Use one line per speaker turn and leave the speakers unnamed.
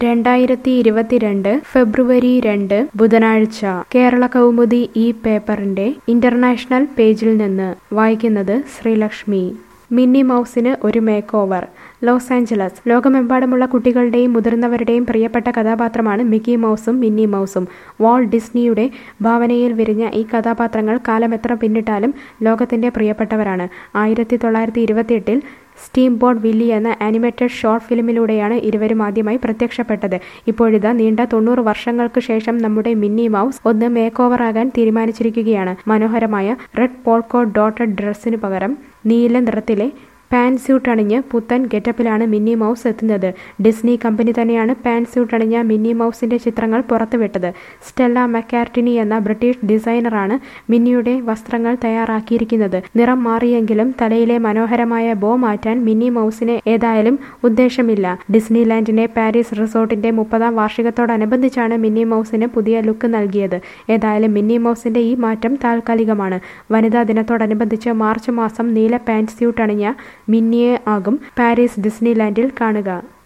2022 ഫെബ്രുവരി 2 ബുധനാഴ്ച കേരള കൗമുദി ഈ പേപ്പറിന്റെ ഇന്റർനാഷണൽ പേജിൽ നിന്ന് വായിക്കുന്നത് ശ്രീലക്ഷ്മി. മിന്നി മൗസിന് ഒരു മേക്ക് ഓവർ. Los Angeles. ലോകമെമ്പാടുമുള്ള കുട്ടികളുടെയും മുതിർന്നവരുടെയും പ്രിയപ്പെട്ട കഥാപാത്രമാണ് മിക്കി മൗസും മിന്നി മൗസും. വാൾട്ട് ഡിസ്നിയുടെ ഭാവനയിൽ വിരിഞ്ഞ ഈ കഥാപാത്രങ്ങൾ കാലമെത്ര പിന്നിട്ടാലും ലോകത്തിന്റെ പ്രിയപ്പെട്ടവരാണ്. 1928 സ്റ്റീം ബോട്ട് വില്ലി എന്ന ആനിമേറ്റഡ് ഷോർട്ട് ഫിലിമിലൂടെയാണ് ഇരുവരും ആദ്യമായി പ്രത്യക്ഷപ്പെട്ടത്. ഇപ്പോഴിതാ നീണ്ട 90 വർഷങ്ങൾക്ക് ശേഷം നമ്മുടെ മിന്നി മൗസ് ഒന്ന് മേക്ക് ഓവർ ആകാൻ തീരുമാനിച്ചിരിക്കുകയാണ്. മനോഹരമായ റെഡ് പോൾക്കോട്ട് ഡോട്ടഡ് ഡ്രസ്സിനു പകരം നീല നിറത്തിലെ പാൻസ്യൂട്ട് അണിഞ്ഞ് പുത്തൻ ഗെറ്റപ്പിലാണ് മിന്നി മൗസ് എത്തുന്നത്. ഡിസ്നി കമ്പനി തന്നെയാണ് പാൻസ്യൂട്ട് അണിഞ്ഞ മിന്നി മൗസിന്റെ ചിത്രങ്ങൾ പുറത്തുവിട്ടത്. സ്റ്റെല്ല മക്കാർട്ടിനി എന്ന ബ്രിട്ടീഷ് ഡിസൈനറാണ് മിന്നിയുടെ വസ്ത്രങ്ങൾ തയ്യാറാക്കിയിരിക്കുന്നത്. നിറം മാറിയെങ്കിലും തലയിലെ മനോഹരമായ ബോ മാറ്റാൻ മിന്നി മൗസിന് ഏതായാലും ഉദ്ദേശമില്ല. ഡിസ്നിലാൻഡിന്റെ പാരീസ് റിസോർട്ടിന്റെ 30ാം വാർഷികത്തോടനുബന്ധിച്ചാണ് മിന്നി മൗസിന് പുതിയ ലുക്ക് നൽകിയത്. ഏതായാലും മിന്നി മൗസിന്റെ ഈ മാറ്റം താൽക്കാലികമാണ്. വനിതാ ദിനത്തോടനുബന്ധിച്ച് മാർച്ച് മാസം നീല പാൻസ്യൂട്ട് അണിഞ്ഞ മിന്നിയെ ആകും പാരീസ് ഡിസ്നിലാൻഡിൽ കാണുക.